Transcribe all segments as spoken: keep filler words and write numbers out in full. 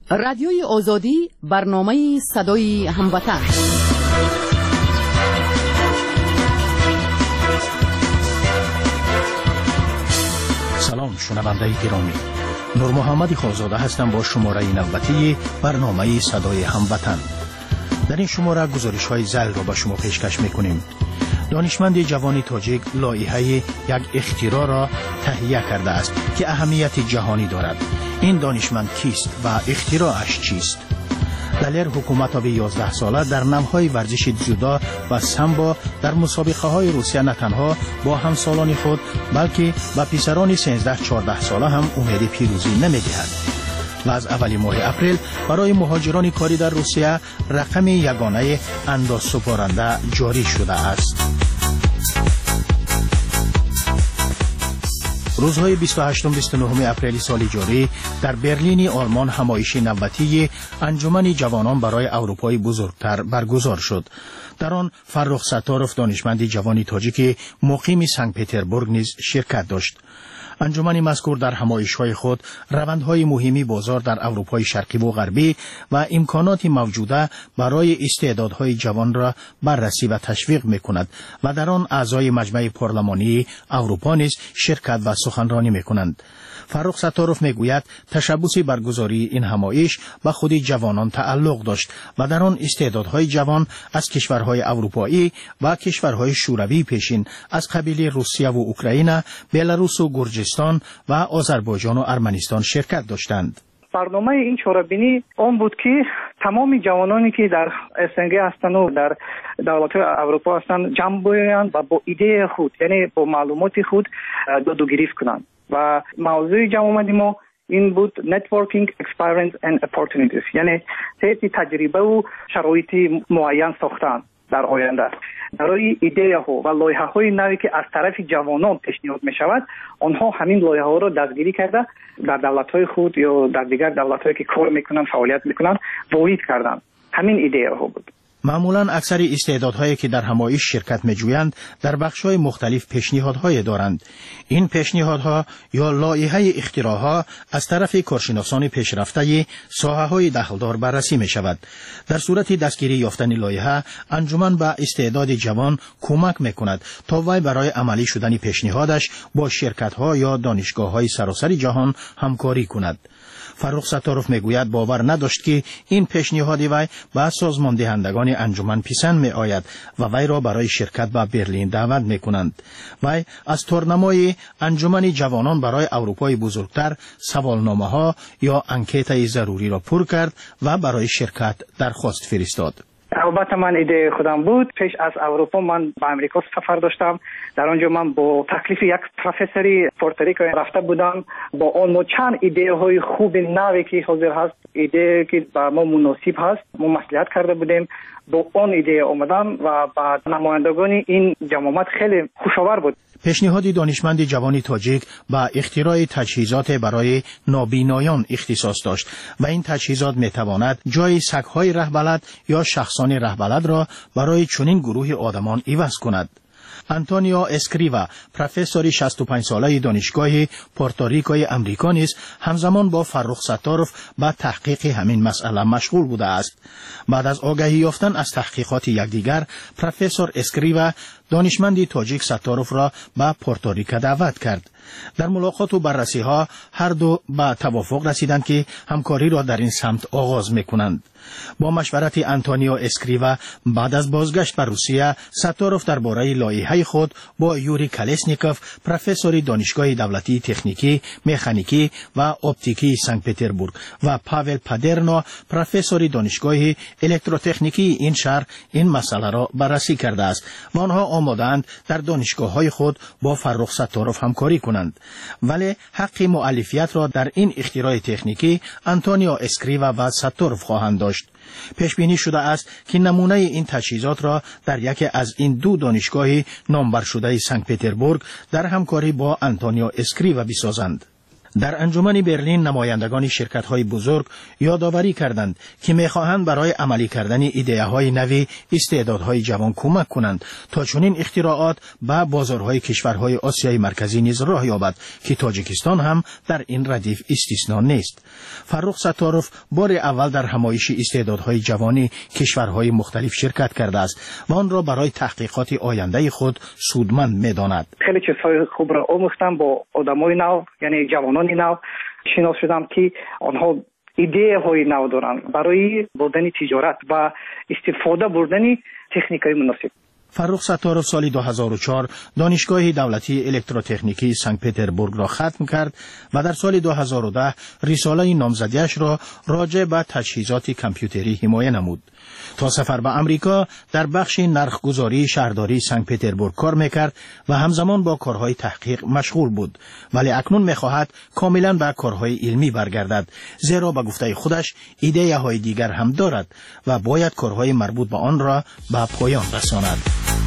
رادیوی آزادی برنامه صدای هموطن. سلام شنونده گرامی، نور محمد خالزاده هستم با شماره نوبتی برنامه صدای هموطن. در این شماره گزارش های ضلع را به شما پیشکش میکنیم. دانشمند جوان تاجیک لایحه یک اختراع را تهیه کرده است که اهمیت جهانی دارد. این دانشمند کیست و اختراعش چیست؟ دلیر حکومت آبی یازده ساله در نمهای ورزش جودو و سامبو در مسابقه های روسیه نه تنها با همسالان خود بلکه با پیسران سیزده چهارده ساله هم امید پیروزی نمی‌دهد. و از اول ماه اپریل برای مهاجران کاری در روسیه رقم یگانه اندازسپارنده جاری شده است. روزهای بیست و هشتم بیست و نهم اپریل سال جاری در برلین آلمان همایش نوبتی انجمن جوانان برای اروپای بزرگتر برگزار شد. در آن فرخ ستاروف دانشمند جوان تاجیک مقیم سن پترزبورگ نیز شرکت داشت. انجمن مذکور در همایش‌های خود روندهای مهمی بازار در اروپای شرقی و غربی و امکانات موجوده برای استعدادهای جوان را بررسی و تشویق می‌کند و در آن اعضای مجمع پارلمانی اروپا نیز شرکت و سخنرانی می‌کنند. فرخ ستاروف میگوید تشبث برگزاری این همایش به خود جوانان تعلق داشت و در آن استعدادهای جوان از کشورهای اروپایی و کشورهای شوروی پیشین از قبیل روسیه و اوکراین، بلاروس و گرجستان و آذربایجان و ارمنستان شرکت داشتند. برنامه این چهاربینی آن بود که تمام جوانانی که در اسنگ هستند و در دولت‌های اروپا هستند جمع بیایند و با ایده خود، یعنی با معلومات خود داد و گریفت کنند. و موضوع جمع آمدی ما این بود Networking Experience and Opportunities، یعنی سیت تجربه و شرایط معین ساختن در آینده برای ایده ها و لایحه های نوی که از طرف جوانان پیشنهاد می شود. آنها همین لایحه ها را دستگیری کرده در دولت های خود یا در دیگر دولت هایی که کار میکنن فعالیت میکنن وارد کردن. همین ایده ها بود. معمولاً اکثر استعدادهایی که در همایش شرکت می‌جویند در بخش‌های مختلف پیشنهادهای دارند. این پیشنهادها یا لایحه اختراعها از طرف کارشناسان پیشرفته ساحه‌های دخلدار بررسی می‌شود. در صورت دستگیری یافتن لایحه، انجمن به استعداد جوان کمک می‌کند تا وی برای عملی شدن پیشنهادش با شرکت‌ها یا دانشگاه‌های سراسر جهان همکاری کند. فرخ ستاروف میگوید باور نداشت که این پیشنهاد وی به سازمان دهندگان انجمن پسند می آید و وی را برای شرکت به برلین دعوت می کنند. وی از تورنمای انجمن جوانان برای اروپای بزرگتر سوالنامه ها یا انکیت ضروری را پر کرد و برای شرکت درخواست فرستاد. البته من ایده خودم بود. پیش از اروپا من به امریکا سفر داشتم. در آنجا من با تکلیف یک پروفسوری پورتوریکو رفته بودم. با آن ما چند ایده های خوب نوی که حاضر هست، ایده که با ما مناسب هست، ما مصلحت کرده بودیم. با آن ایده آمدن و بعد نمایندگان این جماعت خیلی خوشاور بود. پیشنهاد دانشمند جوان تاجیک با اختراع تجهیزات برای نابینایان اختصاص داشت و این تجهیزات میتواند جای سگ‌های رهبلد یا شخصان رهبلد را برای چنین گروه آدمان عوض کند. آنتونیو اسکریوا، پروفسور شصت و پنج ساله دانشگاه پورتوریکوی امریکا نیز همزمان با فرخ ستاروف به تحقیق همین مسئله مشغول بوده است. بعد از آگاهی یافتن از تحقیقات یکدیگر، پروفسور اسکریوا دانشمند تاجیک ستاروف را به پورتوریکو دعوت کرد. در ملاقات و بررسی ها هر دو به توافق رسیدند که همکاری را در این سمت آغاز میکنند. با مشورت آنتونیو اسکریوا بعد از بازگشت به روسیه، ستاروف درباره لایحه خود با یوری کالسنیکوف، پروفسور دانشگاه دولتی تکنیکی، مکانیکی و اپتیکی سن پترزبورگ و پاول پادرنو، پروفسور دانشگاه الکتروتکنیکی این شهر این مسئله را بررسی کرده است و آنها آمادند در دانشگاه‌های خود با فرخ ستاروف همکاری کنند. ولی حق مؤلفیت را در این اختراع تکنیکی آنتونیو اسکریوا و ستاروف خواهند داشت. پیش بینی شده است که نمونه این تجهیزات را در یکی از این دو دانشگاه نامبر شده سن پترزبورگ در همکاری با آنتونیو اسکریوا بسازند. در انجمن برلین نمایندگان شرکت‌های بزرگ یادآوری کردند که می‌خواهند برای عملی کردن ایده‌های نوی استعدادهای جوان کمک کنند تا چنین اختراعات به بازارهای کشورهای آسیای مرکزی نیز راه یابد که تاجیکستان هم در این ردیف استثنا نیست. فرخ ستارف بار اول در همایش استعدادهای جوانی کشورهای مختلف شرکت کرده است و آن را برای تحقیقات آینده خود سودمند می‌داند. خیلی چیزهای خوب را آموختم با آدمای نو، یعنی جوانان نو شناس شدم که آنها ایده های نو دارند برای بردن تجارت و استفاده بردن تکنیکای مناسب. فرخ ستارف سال دو هزار و چهار دانشگاه دولتی الکتروتکنیکی سنت پترزبورگ را ختم کرد و در سال دو هزار و ده رساله نامزدیش را راجع به تجهیزات کامپیوتری حمایه نمود. تا سفر به امریکا در بخش نرخگذاری شهرداری سنت پترزبورگ کار میکرد و همزمان با کارهای تحقیق مشغول بود، ولی اکنون میخواهد کاملا به کارهای علمی برگردد، زیرا به گفته خودش ایده های دیگر هم دارد و باید کارهای مربوط به آن را به پایان رساند.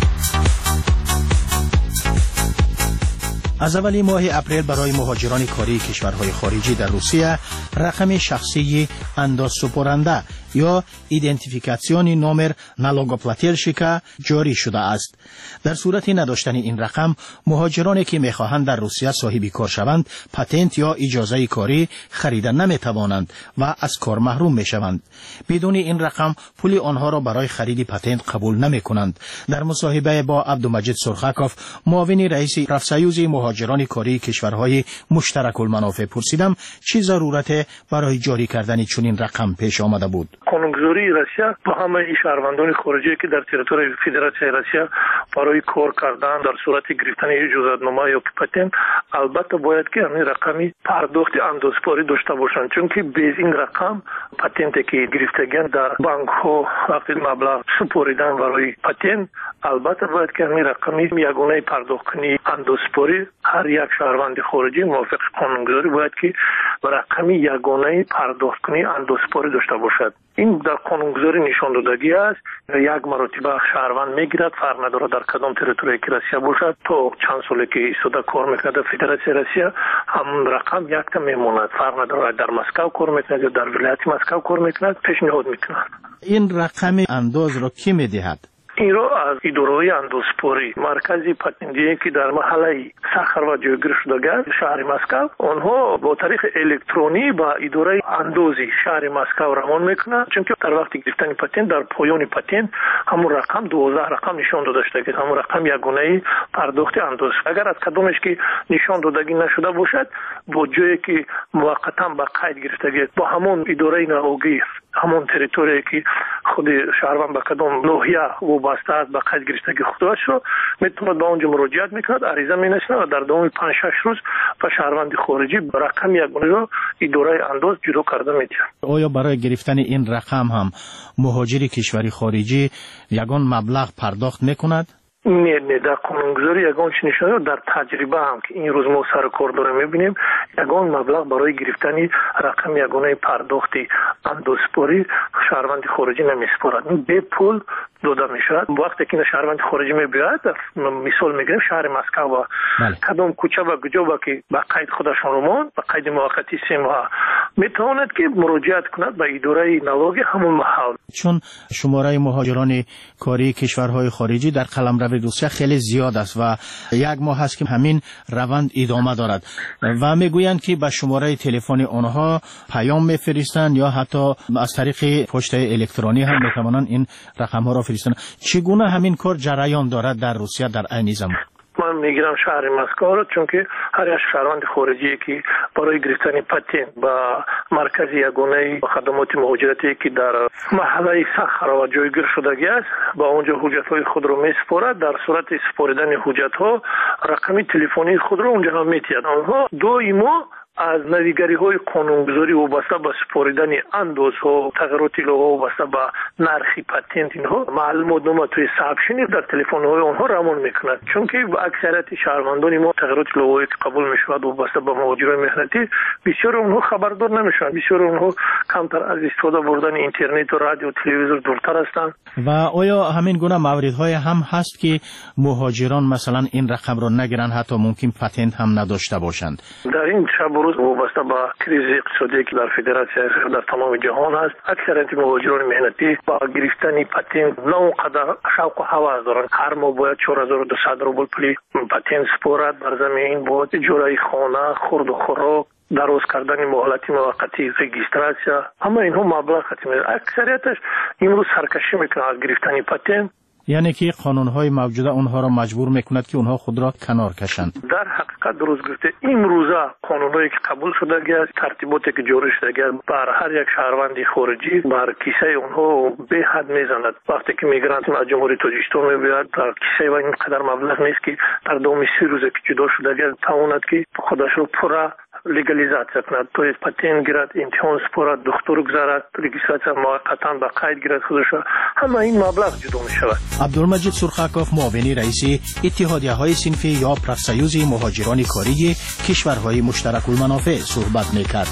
از اول ماه اپریل برای مهاجران کاری کشورهای خارجی در روسیه رقم شخصی اندازسپرنده یا ایدنتیفیکاسیون نامر نالوگوپلاتیلشیکا جاری شده است. در صورت نداشتن این رقم مهاجرانی که میخواهند در روسیه صاحب کار شوند پتنت یا اجازه کاری خریدن نمیتوانند و از کار محروم میشوند. بدون این رقم پول آنها را برای خرید پتنت قبول نمیکنند. در مصاحبه با عبدالمجید سرخکوف معاون رئیس رفسنجوی مهاجران کاری کشورهای مشترک المنافع پرسیدم چه ضرورت برای جاری کردن چنین رقم پیش آمده بود. قانونگذاری روسیه با همه شهروندان خارجی که در تریتوری فدراسیون روسیه برای کار کردن در صورت گرفتن اجازه‌نامه یا پتنت البته باید که همین رقمی پرداخت اندازپاری داشته باشند، چون که به این رقم پتنتی که گرفتگان در بانک ها وقتی مبلغ سپاریدن برای پتنت البته باید که همین رقمی یگانه پرداخت کنی اندازپاری هر یک شهروند خارجی موافق قانونگذاری باید که رقمی یگانه پرداخت کنی اندازپاری داشته باشد. این در قانونگذاری نشان دادگی است. یک مرتبه شهروند میگیرد، فرق نداره در کدام تریتوری که روسیه باشد، تا چند سالی که ایستاده کار میکند در فدراسیون روسیه همون رقم یک تا میماند، فرق نداره در مسکو کار میکند یا در ولایت مسکو کار میکند، پیشنهاد میکند. این رقم انداز را کی میدهد؟ این رو از اداره اندازپاری مرکزی پتنتی که در محله سخر و جایگیر شده است شهر مسکو، آنها با طریق الکترونی با اداره اندازی شهر مسکو رمان میکنند، چون که در وقت گرفتن پتنت در پایان پتنت همون رقم دوازده رقم نشان داده شده که همون رقم یگانه پرداخت انداز. اگر از کدامش که نشان دادگی نشده باشد با جایی که موقتا با قید گرفتگی با همون اداره نهایی همون تریتوری که خود شهروند به کدام ناحیه وابسته است به قید گرفتگی خودش رو میتونه به اونجا مراجعت میکنه، عریضه مینویسه و در دوام پنج شش روز به شهروند خارجی رقم یگانه رو اداره انداز جدا کرده میده. آیا برای گرفتن این رقم هم مهاجر کشوری خارجی یگان مبلغ پرداخت میکند؟ نه نه در قانونگذاری یگان چی نشانه در تجربه هم که این روز ما سر کار داریم میبینیم یگان مبلغ برای گرفتن رقم یگانه پرداختی اندازپاری شهروند خارجی نمیسپارد، به پول داده میشود. وقتی که شهروند خارجی میبیاد مثال میگیریم شهر مسکو و کدام کوچه و گجا با که با قید خودشون رو مان با قید موقتی سه ماه میتواند که مراجعت کند به اداره نلاگی همون محل. چون شماره مهاجران کاری کشورهای خارجی در قلمرو روسیه خیلی زیاد است و یک ماه هست که همین روند ادامه دارد و میگویند که به شماره تلفن آنها پیام میفرستند یا حتی از طریق پست الکترونی هم میتوانند این رقم ها را فرستند. چگونه همین کار جریان دارد در روسیه در عین زمان؟ من میگیرم شهر مسکو رو، چون که هر یک شهروند خارجی که برای گرفتن پتنت با مرکز یگانه خدمات مهاجرتی که در محله سخر و جایگیر شدگی است با اونجا حجت‌های خود رو میسپارد. در صورت سپاریدن حجت‌ها رقم تلفنی خود رو اونجا هم میتید. آنها دائما از نویگری های قانونگذاری وابسته به سپاریدن اندازها تغییرات لوحه وابسته به نرخ پتنت اینها معلومات نامه توی ثبتشنی در تلفن های آنها رمان میکند، چون که اکثریت شهروندان ما تغییرات لوحه که قبول میشود وابسته به مهاجران مهنتی بسیار اونها خبردار نمیشوند، بسیار اونها کمتر از استفاده بردن اینترنت و رادیو تلویزیون دورتر هستند. و آیا همین گونه موردهای هم هست که مهاجران مثلا این رقم را نگیرن، حتی ممکن پتنت هم نداشته باشند؟ در این شب و روز وابسته به کریز اقتصادی که در فدراسیون در تمام جهان هست، اکثریت مهاجران مهنتی با گرفتن پتنت نه اونقدر شوق و هوس دارن. هر ماه باید چهار هزار و دویست روبل پولی پتنت سپارد بر زمین، باید اجاره خانه، خورد و خوراک، دراز کردن مهلت موقتی، رجیستراسیون، اما اینها مبلغ ختم. اکثریتش امروز سرکشی میکنه از گرفتن پتنت. یعنی که قانون‌های موجوده اونها را مجبور میکند که اونها خود را کنار کشند. در حقیقت درست گفته، امروزه قانون‌هایی که قبول شده است، ترتیباتی که جاری شده است، بر هر یک شهروند خارجی بر کیسه اونها به حد میزند. وقتی که میگرانت از جمهوری تاجیکستان میاد، در کیسه و اینقدر مبلغ نیست که در دام سی روز که جدا شده است تواند که خودش رو پورا لگالیزاسیون کند. تو پتنت گیرد، امتحان سپارد، دکتر گذارد، رجیستراسیون موقتا به قید گیرد خودش، همه این مبلغ جدا می شود. عبدالمجید سرخکاف، معاون رئیس اتحادیه‌های صنفی یا پرسیوز مهاجران کاری کشورهای مشترک المنافع صحبت می‌کرد.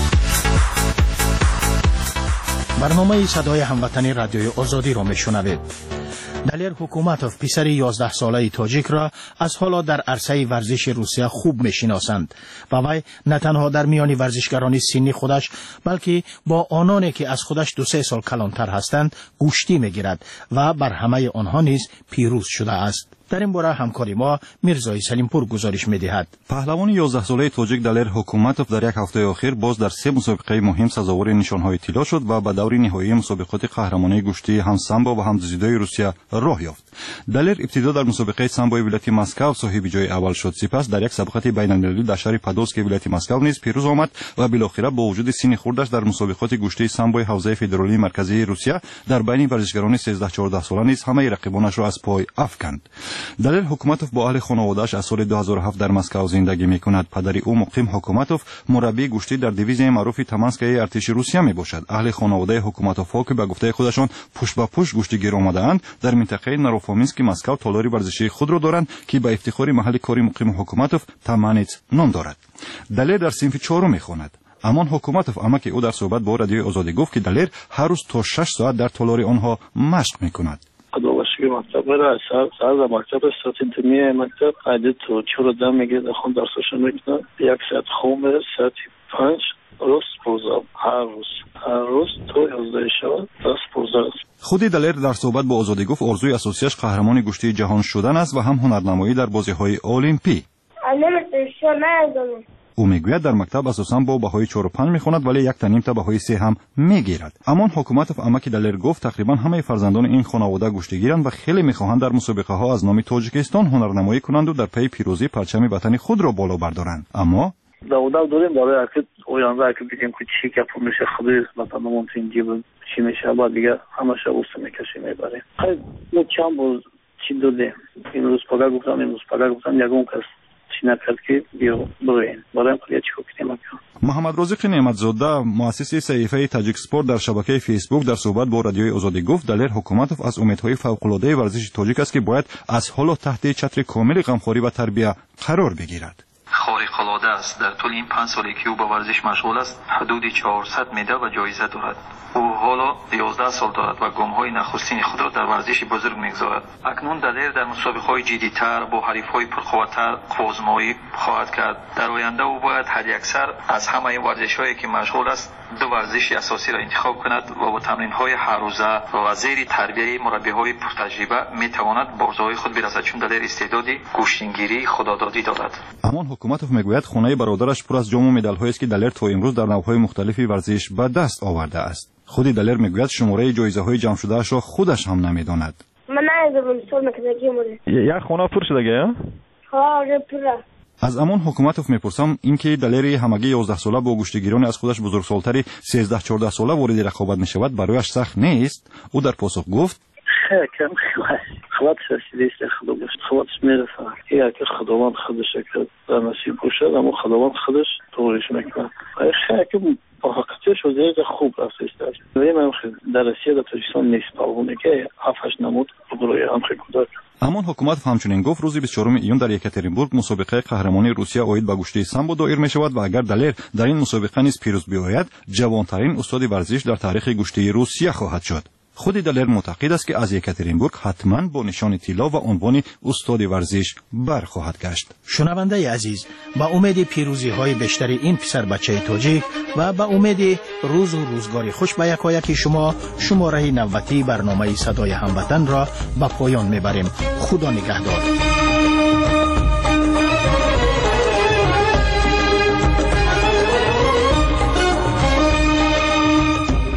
برنامه صدای هموطنی رادیوی آزادی را میشنوید. دلیر حکومتوف پسر یازده ساله تاجیک را از حالا در عرصه ورزش روسیه خوب میشناسند و وی نه تنها در میان ورزشگران سنی خودش بلکه با آنانی که از خودش دو سه سال کلانتر هستند گوشتی میگیرد و بر همه آنها نیز پیروز شده است. در این باره همکاری ما میرزای سلیمپور گزارش می‌دهد. پهلوان یازده ساله تاجیک دلیر حکومتوف در یک هفته اخیر باز در سه مسابقه مهم سزاوار نشانهای طلا شد و به دور نهایی مسابقات قهرمانی گشتی هم سامبو و هم جودوی روسیه راه یافت. دلیر ابتدا در مسابقه سامبوی ولایت مسکو صاحب جای اول شد، سپس در یک سابقه بین‌المللی در شهر پادوسک ولایت مسکو نیز پیروز آمد و بالاخره با وجود سن خردش در مسابقات گشتی سامبوی حوزه فدرالی مرکزی روسیه در بین ورزشکاران سیزده چهارده ساله نیز همه رقیبانش را از پای افکند. دلیر حکومتوف با اهل خانواده‌اش از سال دو هزار و هفت در مسکو زندگی می‌کند. پدر او مقیم حکومتوف مربی گشتی در دیویزیون معروف تمانسکای ارتش روسیه میباشد. اهل خانواده حکومتوف که به گفته خودشان پشت به پشت گشتیگیر آمده‌اند در منطقه ناروفامینسک مسکو تالاری ورزشی خود را دارند که به افتخار محل کاری مقیم حکومتوف تمانیت نام دارد. دلیر در صنف چهارم می‌خواند. اما حکومتوف امک او در صحبت با رادیوی آزادی گفت که دلیر هر روز تا شش ساعت در تالاری آنها مشق می‌کند. خداوشی مکتب را سر سر در مکتب ساعت میه مکتب عادت تو چهار دم میگه خون درسش میکنه یک ساعت خون میره ساعت پنج روز پوزا هر روز هر روز تو یازده شب دست پوزا. خودی دلیر در صحبت با آزادی گفت ارزوی اساسیش قهرمان گشتی جهان شدن است و هم هنرنمایی در بازی‌های المپی. او میگوید در مکتب اساساً با بهای چهار و پنج میخواند ولی یک تا نیم تا بهای سه هم میگیرد. اما حکومت امک دلیر گفت تقریبا همه فرزندان این خانواده گشتیگیرند و خیلی میخواهند در مسابقه ها از نام تاجیکستان هنرنمایی کنند و در پی پیروزی پرچم وطن خود را بالا بردارند. اما داودا داریم برای حرکت اویانزا که بگیم که چی که پول میشه خودی وطنمون تو اینجا چی میشه بعد دیگه همش اوست میکشی میبریم. خیلی چند بود چی دوده این روز پگاه گفتم این روز پگاه گفتم یگون کس محمد رازق نعمتزاده مؤسس صحیفه تاجیک اسپورت در شبکه فیسبوک در صحبت با رادیوی آزادی گفت دلیر حکومتوف از امیدهای فوق‌العاده ورزش تاجیک است که باید از حالا تحت چتر کامل غمخواری و تربیت قرار بگیرد. خارق‌العاده است. در طول این پنج سالی که او با ورزش مشغول است حدود چهارصد مدال و جایزه دارد. او حالا یازده سال دارد و گام‌های نخستین خود را در ورزش بزرگ می‌گذارد. اکنون دلیر در مسابقه‌های جدی‌تر با حریف‌های پرقوت‌تر آزمایی خواهد کرد. در آینده او باید حداکثر از همه ورزش‌هایی که مشغول است دو ورزش اساسی را انتخاب کند و با تمرین‌های هر روزه و زیر تربیت مربی‌های پرتجربه می‌تواند به ارزوهای خود برسد چون دلیر استعداد گوشتنگیری خودآزادی دارد. اما حکومتوف میگوید خانه برادرش پر از جام و مدال‌هایی است که دلیر تا امروز در نوع‌های مختلفی ورزش به دست آورده است. خودی دلیر میگوید شماره جایزه‌های جمع شده‌اش را خودش هم نمی‌داند. من نمی‌دونم سوال مکزگی موری. یک خانه پر شده گه؟ ها پره. از امان حکومتوف میپرسم اینکه دلیر همگی یازده ساله با گشتیگیران از خودش بزرگسالتری سیزده چهارده ساله وارد رقابت میشود برایش سخت نیست؟ او در پاسخ گفت کم خودش رسیده خودش خودش میرسه اگر که خداوند خودش کرد در نصیب باشد اما خداوند خودش طورش میکنه خیلی که با حقیقتش وزیر خوب رفته است ولی من در روسیه در تاجیکستان نیست پاونه که هفتش نمود بروی هم خیلی کودک. اما حکومت همچنین گفت روز بیست و چهارم ایون در یکاترینبورگ مسابقه قهرمانی روسیه اوید به گشته سامبو دایر می شود و اگر دلر در این مسابقه نیز پیروز بیاید جوانترین استاد ورزش در تاریخ گشته روسیه خواهد شد. خود دلر معتقد است که از یکاترینبورگ حتما با نشان طلا و عنوان استاد ورزش برخواهد گشت. شنونده عزیز، با امید پیروزی های بیشتر این پسر بچه تاجیک و با امید روز و روزگاری خوش به یکایک شما، شماره نوتی برنامه صدای هموطن را به پایان میبریم. خدا نگهدار.